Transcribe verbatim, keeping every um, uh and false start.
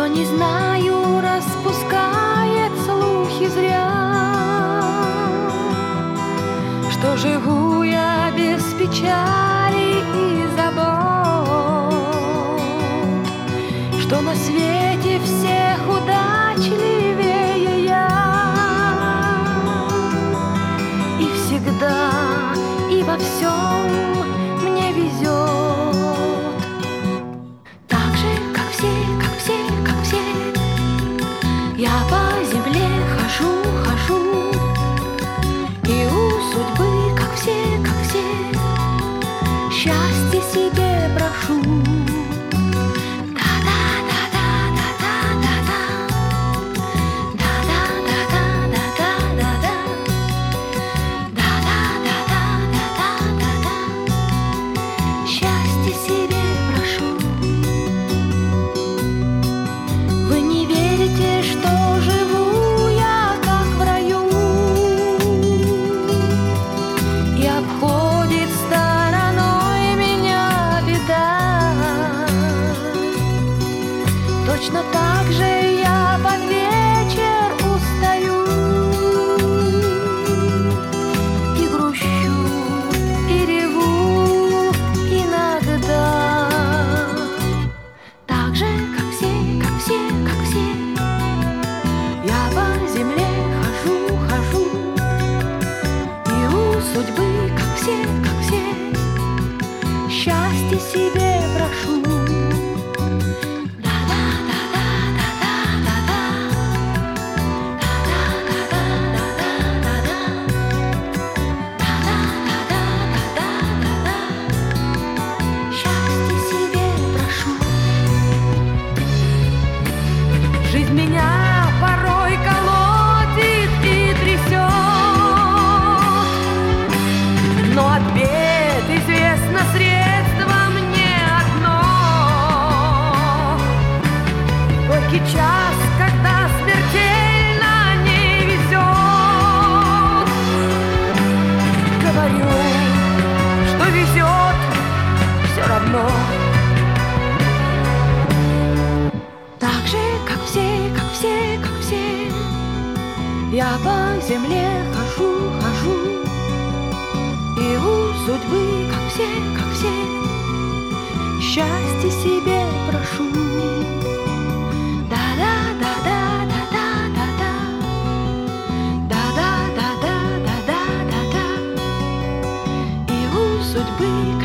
Что не знаю, распускает слухи зря, что живу я без печали и забот, что на свете всех удачливее я, и всегда и во всем мне везет. Так же, как все, как все, как все, я по земле хожу, хожу, и у судьбы, как все, как все, счастье себе прошу. Точно так же я под вечер устаю и грущу, и реву иногда. Так же, как все, как все, как все, я по земле хожу, хожу, и у судьбы, как все, как все, счастье себе прошу. Жизнь меня порой колотит и трясет, но от бед известно средство мне одно. Горький час, когда смертельно не везет, говорю, что везет все равно. Так же, как все, как все, как все, я по земле хожу, хожу, и у судьбы, как все, как все, счастье себе прошу. Да-да-да-да-да-да-да-да, да-да-да-да-да-да-да, и у судьбы,